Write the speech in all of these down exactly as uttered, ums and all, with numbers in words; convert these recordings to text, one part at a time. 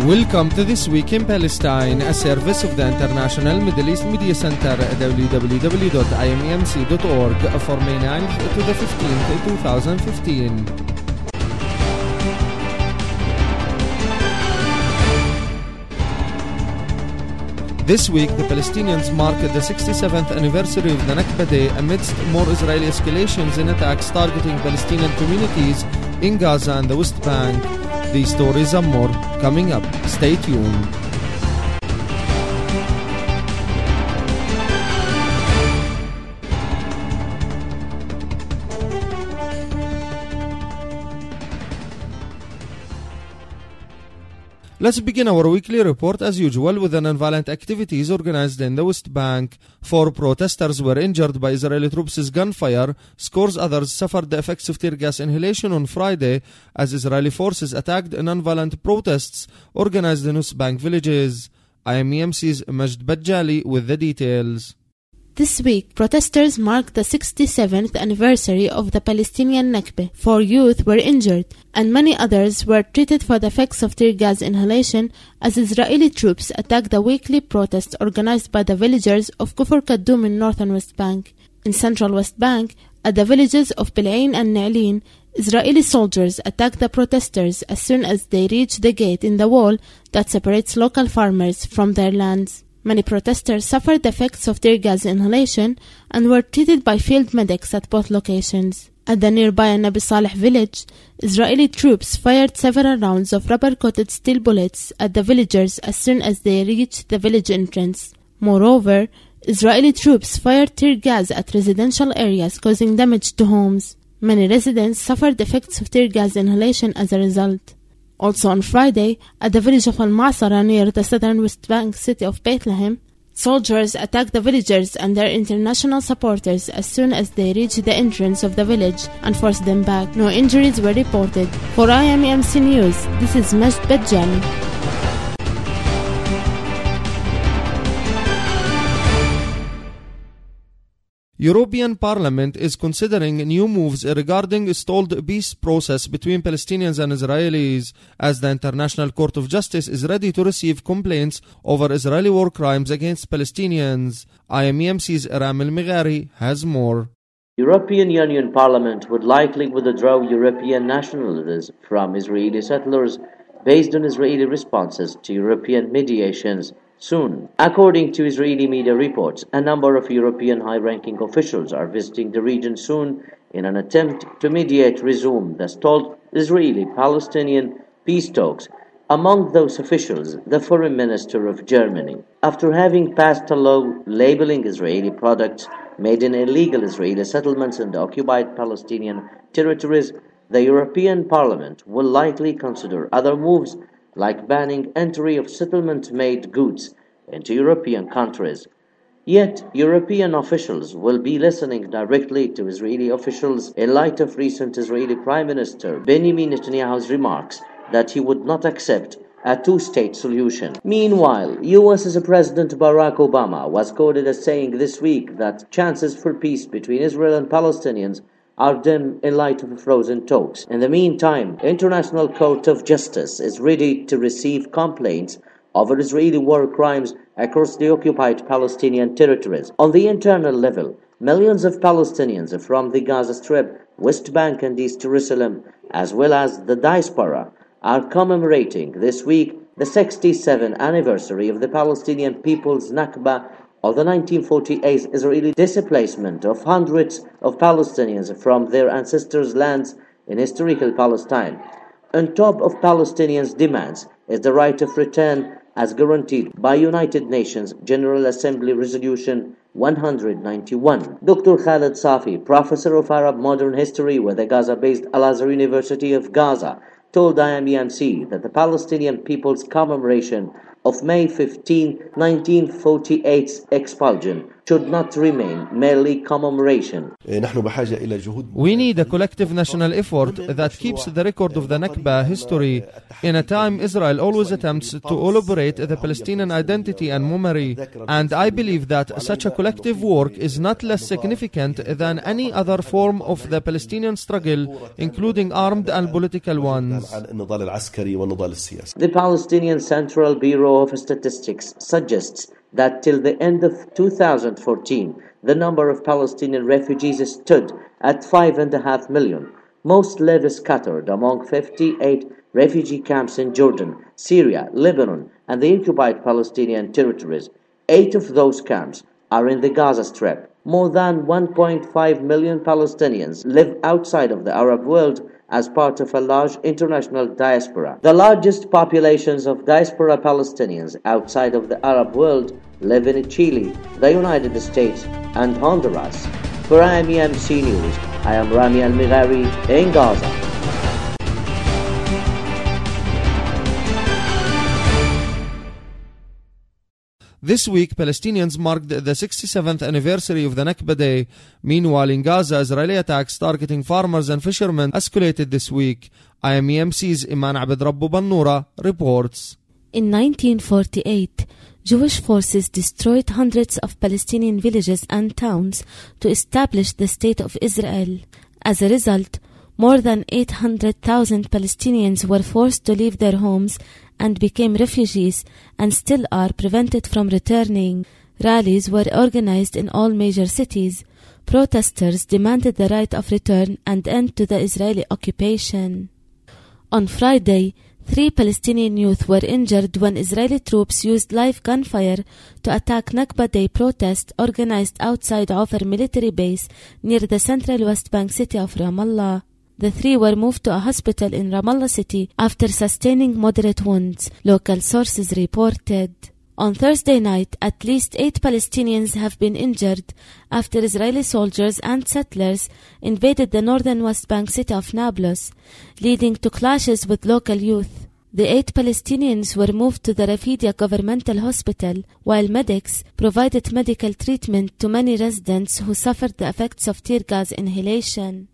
Welcome to This Week in Palestine, a service of the International Middle East Media Center, w w w dot i m e m c dot org, for May ninth to the fifteenth, twenty fifteen. This week, the Palestinians mark the sixty-seventh anniversary of the Nakba Day amidst more Israeli escalations in attacks targeting Palestinian communities in Gaza and the West Bank. These stories and more coming up. Stay tuned. Let's begin our weekly report as usual with the nonviolent activities organized in the West Bank. Four protesters were injured by Israeli troops' gunfire. Scores others suffered the effects of tear gas inhalation on Friday as Israeli forces attacked nonviolent protests organized in West Bank villages. I M E M C's Majd Bajali with the details. This week, protesters marked the sixty-seventh anniversary of the Palestinian Nakba. Four youth were injured, and many others were treated for the effects of tear gas inhalation as Israeli troops attacked the weekly protest organized by the villagers of Kufr Kadum in northern West Bank. In central West Bank, at the villages of Bil'ain and Na'lin, Israeli soldiers attacked the protesters as soon as they reached the gate in the wall that separates local farmers from their lands. Many protesters suffered the effects of tear gas inhalation and were treated by field medics at both locations. At the nearby Nabi Saleh village, Israeli troops fired several rounds of rubber-coated steel bullets at the villagers as soon as they reached the village entrance. Moreover, Israeli troops fired tear gas at residential areas, causing damage to homes. Many residents suffered the effects of tear gas inhalation as a result. Also on Friday, at the village of Al-Ma'sara near the southern West Bank city of Bethlehem, soldiers attacked the villagers and their international supporters as soon as they reached the entrance of the village and forced them back. No injuries were reported. For I M E M C News, this is Majd Bajali. European Parliament is considering new moves regarding stalled peace process between Palestinians and Israelis as the International Court of Justice is ready to receive complaints over Israeli war crimes against Palestinians. I M E M C's Ram El-Meghari has more. European Union Parliament would likely withdraw European nationalities from Israeli settlers based on Israeli responses to European mediations soon. According to Israeli media reports, a number of European high-ranking officials are visiting the region soon in an attempt to mediate resume the stalled Israeli-Palestinian peace talks. Among those officials, the Foreign Minister of Germany. After having passed a law labeling Israeli products made in illegal Israeli settlements in the occupied Palestinian territories, the European Parliament will likely consider other moves like banning entry of settlement-made goods into European countries. Yet, European officials will be listening directly to Israeli officials in light of recent Israeli Prime Minister Benjamin Netanyahu's remarks that he would not accept a two-state solution. Meanwhile, U S President Barack Obama was quoted as saying this week that chances for peace between Israel and Palestinians are dim in light of frozen talks. In the meantime, International Court of Justice is ready to receive complaints over Israeli war crimes across the occupied Palestinian territories. On the internal level, millions of Palestinians from the Gaza Strip, West Bank and East Jerusalem, as well as the diaspora, are commemorating this week the sixty-seventh anniversary of the Palestinian people's Nakba, of the nineteen forty-eight Israeli displacement of hundreds of Palestinians from their ancestors' lands in historical Palestine. On top of Palestinians' demands is the right of return as guaranteed by United Nations General Assembly Resolution one ninety-one. Doctor Khaled Safi, professor of Arab Modern History with the Gaza-based Al-Azhar University of Gaza, told I M E M C that the Palestinian people's commemoration of May fifteenth, nineteen forty-eight's expulsion should not remain merely commemoration. We need a collective national effort that keeps the record of the Nakba history in a time Israel always attempts to elaborate the Palestinian identity and memory, and I believe that such a collective work is not less significant than any other form of the Palestinian struggle, including armed and political ones. The Palestinian Central Bureau of Statistics suggests that till the end of two thousand fourteen, the number of Palestinian refugees stood at five and a half million. Most live scattered among fifty-eight refugee camps in Jordan, Syria, Lebanon, and the occupied Palestinian territories. Eight of those camps are in the Gaza Strip. More than one point five million Palestinians live outside of the Arab world as part of a large international diaspora. The largest populations of diaspora Palestinians outside of the Arab world live in Chile, the United States, and Honduras. For I M E M C News, I am Rami Al-Mighari in Gaza. This week, Palestinians marked the sixty-seventh anniversary of the Nakba Day. Meanwhile, in Gaza, Israeli attacks targeting farmers and fishermen escalated this week. I M E M C's Iman Abed Rabbu Bannura reports. In nineteen forty-eight, Jewish forces destroyed hundreds of Palestinian villages and towns to establish the State of Israel. As a result, more than eight hundred thousand Palestinians were forced to leave their homes and became refugees and still are prevented from returning. Rallies were organized in all major cities. Protesters demanded the right of return and end to the Israeli occupation. On Friday, three Palestinian youth were injured when Israeli troops used live gunfire to attack Nakba Day protest organized outside Ofar military base near the central West Bank city of Ramallah. The three were moved to a hospital in Ramallah city after sustaining moderate wounds, local sources reported. On Thursday night, at least eight Palestinians have been injured after Israeli soldiers and settlers invaded the northern West Bank city of Nablus, leading to clashes with local youth. The eight Palestinians were moved to the Rafidia governmental hospital, while medics provided medical treatment to many residents who suffered the effects of tear gas inhalation.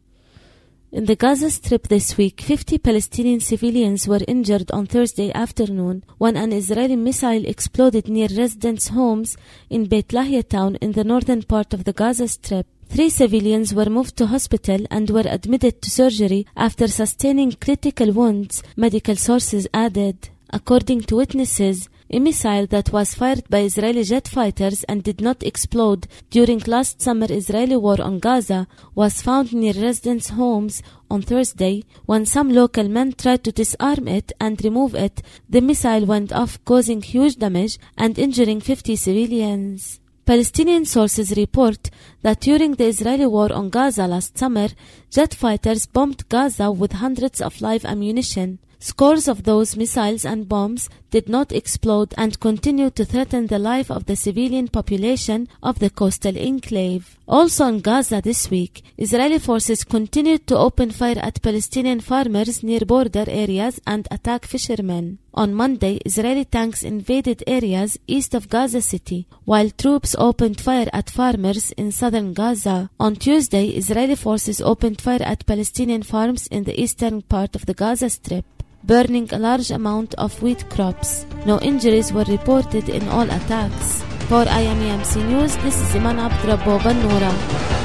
In the Gaza Strip this week, fifty Palestinian civilians were injured on Thursday afternoon when an Israeli missile exploded near residents' homes in Beit Lahia town in the northern part of the Gaza Strip. Three civilians were moved to hospital and were admitted to surgery after sustaining critical wounds, medical sources added. According to witnesses, a missile that was fired by Israeli jet fighters and did not explode during last summer Israeli war on Gaza was found near residents' homes on Thursday. When some local men tried to disarm it and remove it, the missile went off, causing huge damage and injuring fifty civilians. Palestinian sources report that during the Israeli war on Gaza last summer, jet fighters bombed Gaza with hundreds of live ammunition. Scores of those missiles and bombs did not explode and continued to threaten the life of the civilian population of the coastal enclave. Also in Gaza this week, Israeli forces continued to open fire at Palestinian farmers near border areas and attack fishermen. On Monday, Israeli tanks invaded areas east of Gaza City, while troops opened fire at farmers in southern Gaza. On Tuesday, Israeli forces opened fire at Palestinian farms in the eastern part of the Gaza Strip, burning a large amount of wheat crops. No injuries were reported in all attacks. For I M E M C News, this is Iman Abed Rabbu Bannura.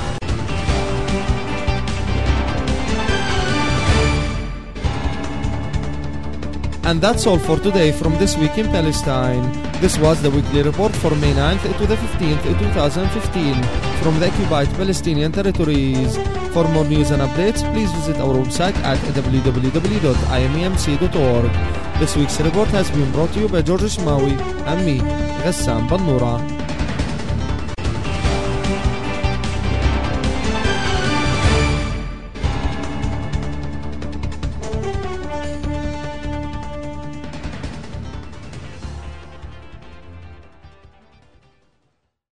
And that's all for today from This Week in Palestine. This was the weekly report for May ninth to the fifteenth, twenty fifteen from the occupied Palestinian territories. For more news and updates, please visit our website at w w w dot i m e m c dot org. This week's report has been brought to you by George Shmawi and me, Ghassan Bannura.